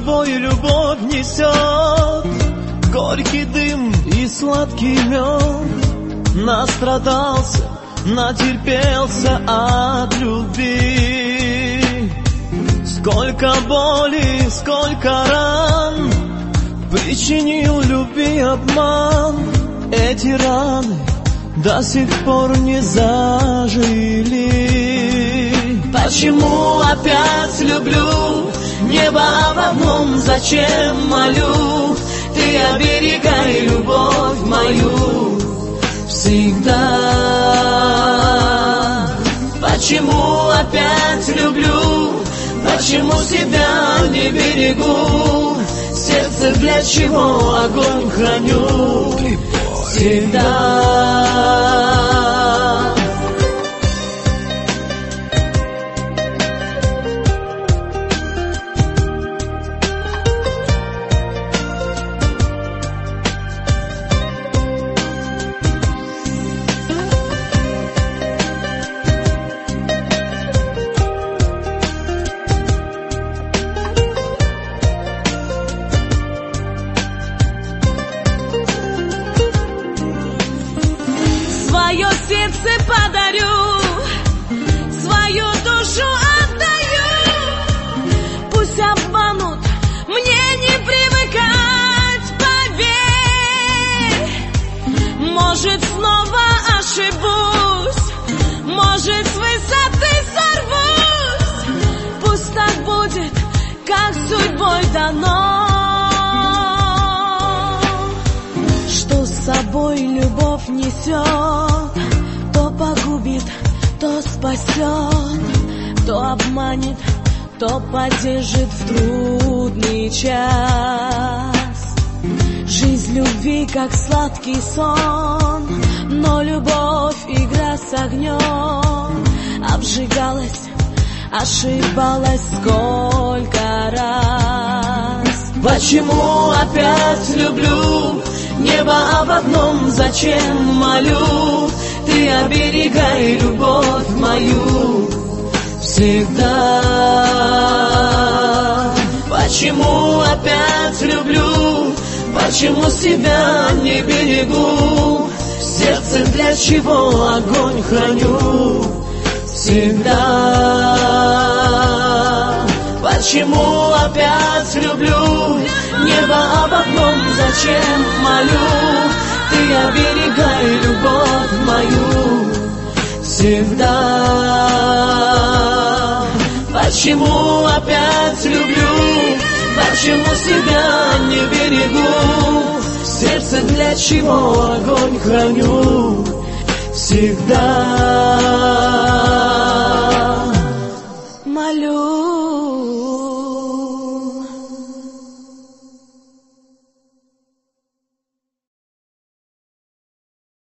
собой любовь несет горький дым и сладкий мед. Настрадался, натерпелся от любви. Сколько боли, сколько ран причинил любви обман. Эти раны до сих пор не зажили. Почему опять люблю? Небо об одном зачем молю? Ты оберегай любовь мою всегда. Почему опять люблю? Почему себя не берегу? Сердце для чего огонь храню всегда. Свое сердце подарю, свою душу отдаю. Пусть обманут, мне не привыкать, поверь. Может, снова ошибусь, может, с высоты сорвусь. Пусть так будет, как судьбой дано. Что с собой любовь несет, то погубит, то спасет, то обманет, то поддержит в трудный час. Жизнь любви, как сладкий сон, но любовь — игра с огнем. Обжигалась, ошибалась сколько раз. Почему опять люблю? Небо об одном зачем молю? Ты оберегай любовь мою всегда. Почему опять люблю? Почему себя не берегу? Сердце для чего огонь храню всегда. Почему опять люблю? Небо об одном зачем молю? Ты оберегай любовь мою всегда. Почему опять люблю? Почему себя не берегу? Сердце для чего огонь храню всегда.